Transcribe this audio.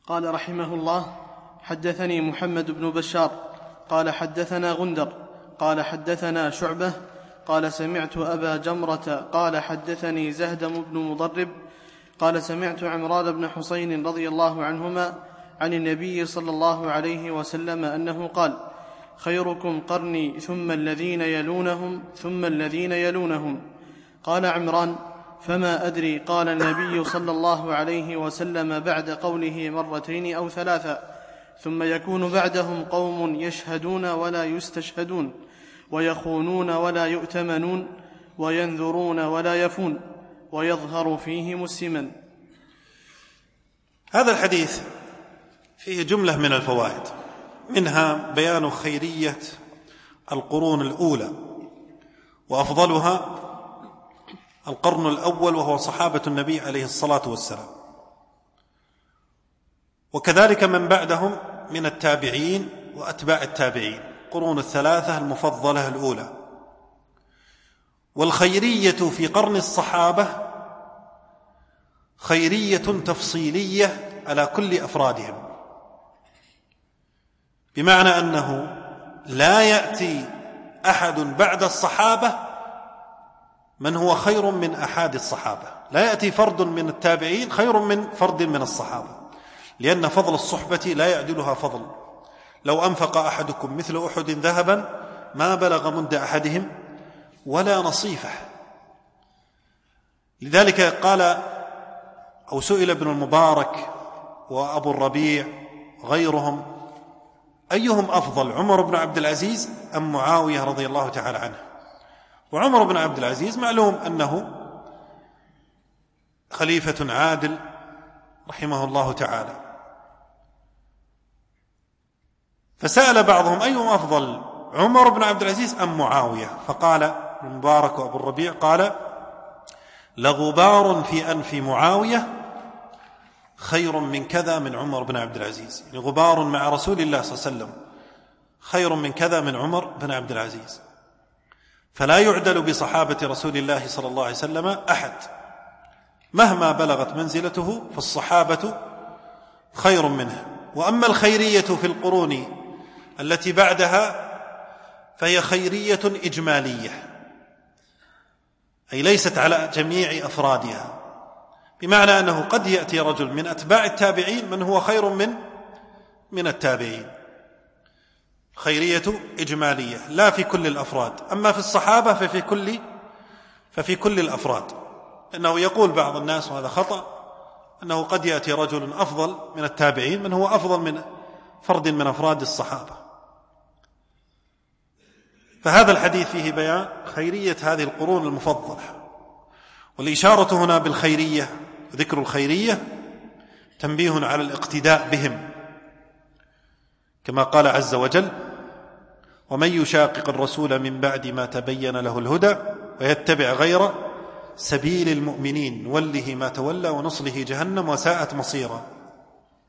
قال رحمه الله: حدثني محمد بن بشار قال حدثنا غندر قال حدثنا شعبة قال سمعت أبا جمرة قال حدثني زهدم بن مضرب قال سمعت عمران بن حسين رضي الله عنهما عن النبي صلى الله عليه وسلم أنه قال: خيركم قرني ثم الذين يلونهم ثم الذين يلونهم. قال عمران: فما أدري. قال النبي صلى الله عليه وسلم بعد قوله مرتين أو ثلاثا: ثم يكون بعدهم قوم يشهدون ولا يستشهدون، ويخونون ولا يؤتمنون، وينذرون ولا يفون، ويظهر فيهم السمن. هذا الحديث فيه جملة من الفوائد، منها بيان خيرية القرون الأولى، وأفضلها القرن الأول وهو صحابة النبي عليه الصلاة والسلام، وكذلك من بعدهم من التابعين وأتباع التابعين، قرون الثلاثة المفضلة الأولى. والخيرية في قرن الصحابة خيرية تفصيلية على كل أفرادهم، بمعنى أنه لا يأتي أحد بعد الصحابة من هو خير من أحد الصحابة، لا يأتي فرد من التابعين خير من فرد من الصحابة، لأن فضل الصحبة لا يعدلها فضل. لو أنفق أحدكم مثل أحد ذهبا ما بلغ مد أحدهم ولا نصيفه. لذلك قال أو سئل ابن المبارك وأبو الربيع غيرهم: أيهم أفضل، عمر بن عبد العزيز أم معاوية رضي الله تعالى عنه؟ وعمر بن عبد العزيز معلوم أنه خليفة عادل رحمه الله تعالى. فسأل بعضهم: أيهم أفضل، عمر بن عبد العزيز أم معاوية؟ فقال ابن المبارك وأبو الربيع قال: لغبار في أنف معاوية خير من كذا من عمر بن عبد العزيز، يعني غبار مع رسول الله صلى الله عليه وسلم خير من كذا من عمر بن عبد العزيز. فلا يعدل بصحابة رسول الله صلى الله عليه وسلم أحد، مهما بلغت منزلته فالصحابة خير منه. وأما الخيرية في القرون التي بعدها فهي خيرية إجمالية، أي ليست على جميع أفرادها، بمعنى أنه قد يأتي رجل من أتباع التابعين من هو خير من التابعين، خيرية إجمالية لا في كل الأفراد. أما في الصحابة ففي كل الأفراد، إنه يقول بعض الناس وهذا خطأ أنه قد يأتي رجل أفضل من التابعين من هو أفضل من فرد من أفراد الصحابة. فهذا الحديث فيه بيان خيرية هذه القرون المفضلة، والإشارة هنا بالخيرية ذكر الخيرية تنبيه على الاقتداء بهم، كما قال عز وجل: ومن يشاقق الرسول من بعد ما تبين له الهدى ويتبع غير سبيل المؤمنين نوله ما تولى ونصله جهنم وساءت مصيرا.